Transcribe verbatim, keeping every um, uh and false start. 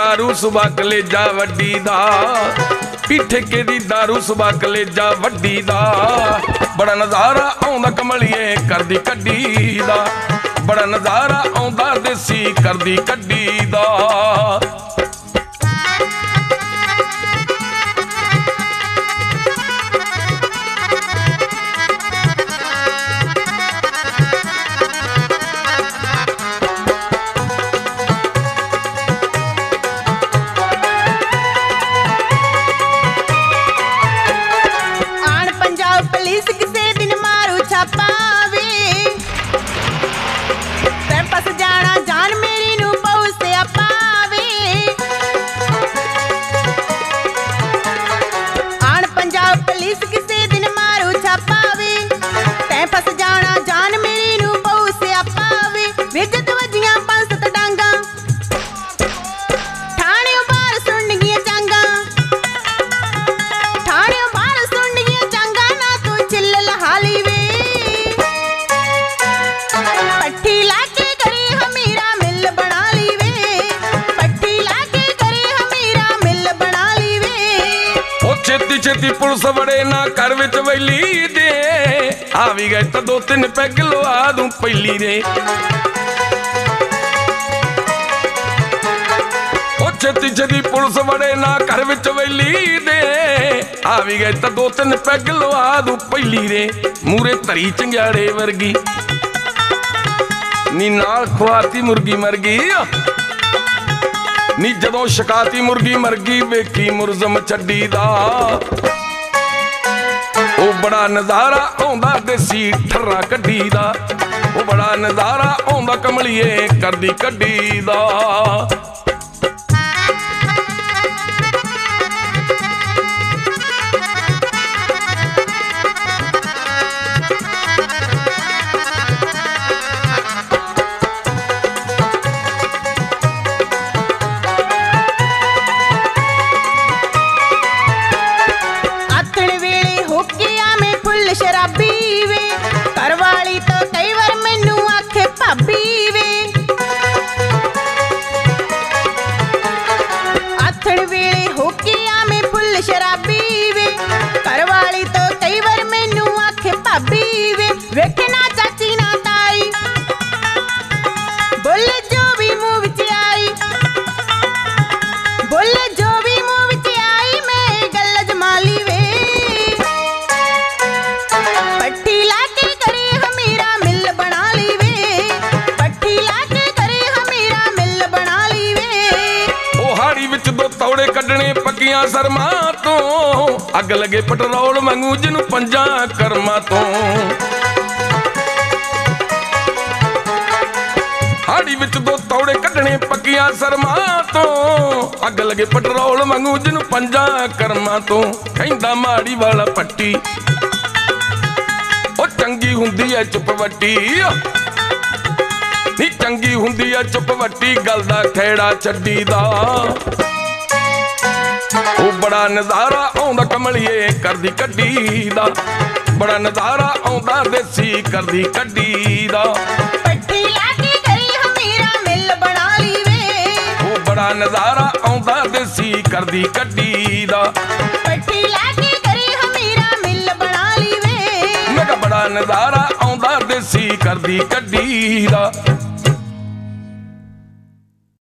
दारू सुबह कलेजा वड्डी दा, ठेके दी दारू सुबह कलेजा वड्डी दा। बड़ा नज़ारा आउंदा कमलिए करदी कड्डी दा, बड़ा नज़ारा आउंदा देसी करदी कड्डी दा। छेती पुलिस बड़े ना घर विच वैली दे, आ भी गए तो दो तीन पैग लवा दूं पहली रे। ओ छेती छेती पुलिस बड़े ना घर विच वैली दे, आ भी गए तो दो तीन पैग लवा दूं पहली रे। मूरे धरी चंग्याड़े वर्गी नी नाल खुआती मुर्गी मर गई, नी जदों शकाती मुर्गी मर गई वेखी मुरजम छड्डी दा। ओ बड़ा नज़ारा आउंदा देसी ठर्रा कड्डी दा, ओ बड़ा नज़ारा आउंदा कमलिए करदी कड्डी दा। शराबी वे घरवाली तो कई बार मैनू आखे भाभी वे, आथण वेले होके आमे फुल शराबी वे घरवाली तो कई बार मैनू आखे भाभी वे। वेखे ना चाची ना ताई बोले जो भी मुंह विच आई, बोले जो भी मुंह विच आई मैं गल जमाली वे। तौड़े कड्डने पक्कियां शर्मा तो, अग लगे पटरोल मंगू जिनू पंजा कर्मा तो। हाड़ी विच दो तौड़े कड्डने पक्कियां शर्मा तो, अग लगे पटरोल मंगू जिनू पंजा कर्मा तो। कहंदा माड़ी वाला पट्टी ओ चंगी हुंदी है चुप वट्टी, नी चंगी हुंदी है चुप वट्टी गल दा खेड़ा छड्डी दा। ओ बड़ा नज़ारा आउंदा कमलिए करदी कड्डी दा, बड़ा नज़ारा आउंदा देसी करदी कड्डी दा। पट्टी लाके करी हमीरा मिल बना ली वे, ओ बड़ा नज़ारा आउंदा देसी करदी कड्डी दा। पट्टी लाके करी हमीरा मिल बना ली वे, मैं कहा बड़ा नज़ारा आउंदा देसी करदी कड्डी दा।